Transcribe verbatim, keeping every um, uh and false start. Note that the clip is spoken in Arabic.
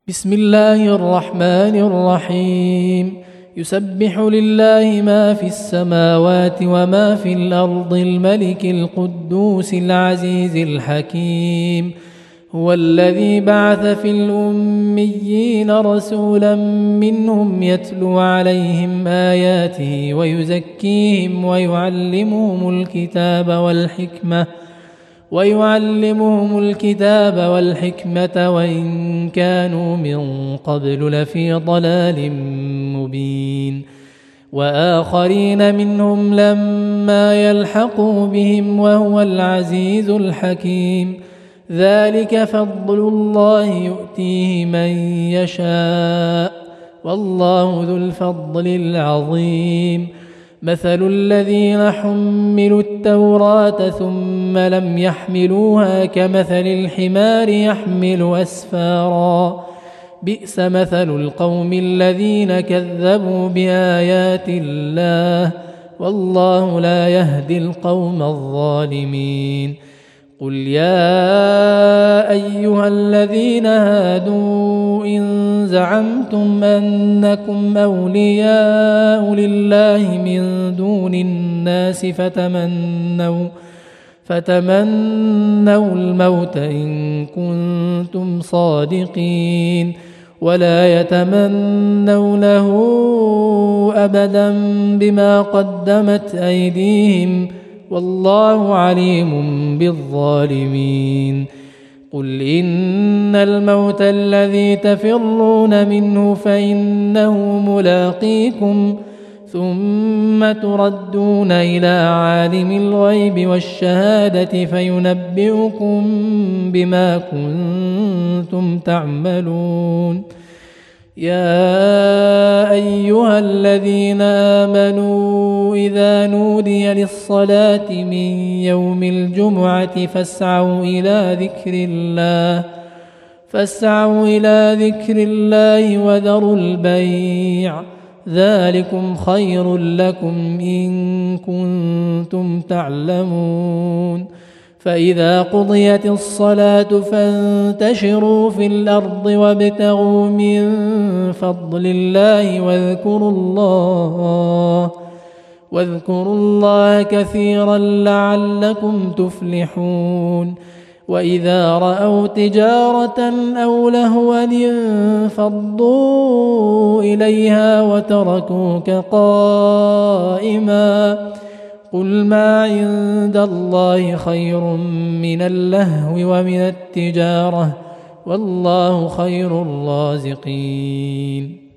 بسم الله الرحمن الرحيم يسبح لله ما في السماوات وما في الأرض الملك القدوس العزيز الحكيم هو الذي بعث في الأميين رسولا منهم يتلو عليهم آياته ويزكيهم ويعلمهم الكتاب والحكمة ويعلمهم الكتاب والحكمة وإن كانوا من قبل لفي ضلال مبين وآخرين منهم لما يلحقوا بهم وهو العزيز الحكيم ذلك فضل الله يؤتيه من يشاء والله ذو الفضل العظيم مثل الذين حملوا التوراة ثم لم يحملوها كمثل الحمار يحمل أسفارا بئس مثل القوم الذين كذبوا بآيات الله والله لا يهدي القوم الظالمين قل يا أيها الذين هادوا إن زعمتم أنكم أولياء لله من دون الناس فتمنوا فتمنوا الموت إن كنتم صادقين ولا يتمنونه أبدا بما قدمت أيديهم والله عليم بالظالمين قل إن الموت الذي تفرون منه فإنه ملاقيكم ثم تردون إلى عالم الغيب والشهادة فينبئكم بما كنتم تعملون يا أيها الذين آمنوا إذا نودي للصلاة من يوم الجمعة فاسعوا إلى ذكر الله فاسعوا إلى ذكر الله وذروا البيع ذلكم خير لكم إن كنتم تعلمون فإذا قضيت الصلاة فانتشروا في الأرض وابتغوا من فضل الله واذكروا الله واذكروا الله كثيرا لعلكم تفلحون وإذا رأوا تجارة أو لهوا انفضوا إليها وتركوك قائما قل ما عند الله خير من اللهو ومن التجارة والله خير الرازقين